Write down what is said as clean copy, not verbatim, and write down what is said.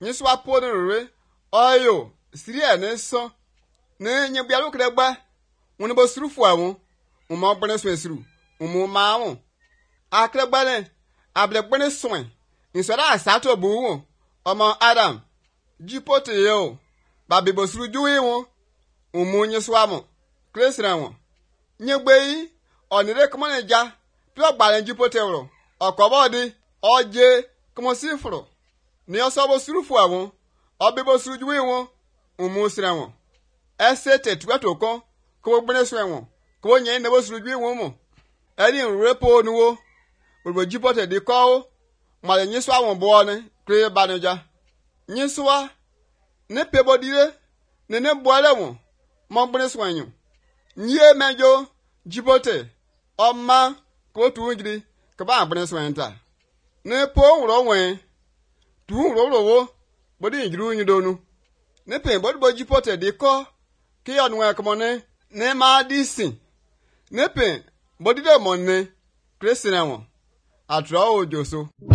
Nyiswa po ne rure. Oyo. Siria ne so. Ne nye bialu kregba. Wone bo suru fu awon. Umo bone so esuru. Umo ma won. Akregba ne. Able bone so. Insora asato bu won. Omo Adam. Jipote yo. Babi bo suru juwe won. Umo nyiswa mo. Kresra won. Nye gbeyi. Onire kmane ja. Pio gbalen jipote wro. Okobodi. Oje. Kmo sifro. Ni oso bo suru fu awon. Obi bo suru juwe won. Umo sra won. Ese tetua toko. Ko gbene so won. Ko nye ne bo suru juwe won mo. Eri nrepo nuwo. Bo jipote di ko. Male nyiswa won bo ne. Kre banoja. Nyiswa. Ne pebodire. Ne boale won. Mo gbene so won. Nye mejo. Jipote. Oma. Ko tu ngiri. Ka ba gbene so won ta. Ne po wro wen. Tu wro wo. Bodi ngiru nyidonu. Ne pe bodi bo jipote di ko. Ki yon wen komone. Ne ma disi. Ne pe bodi de monne. Kresina won. Atra ojo so.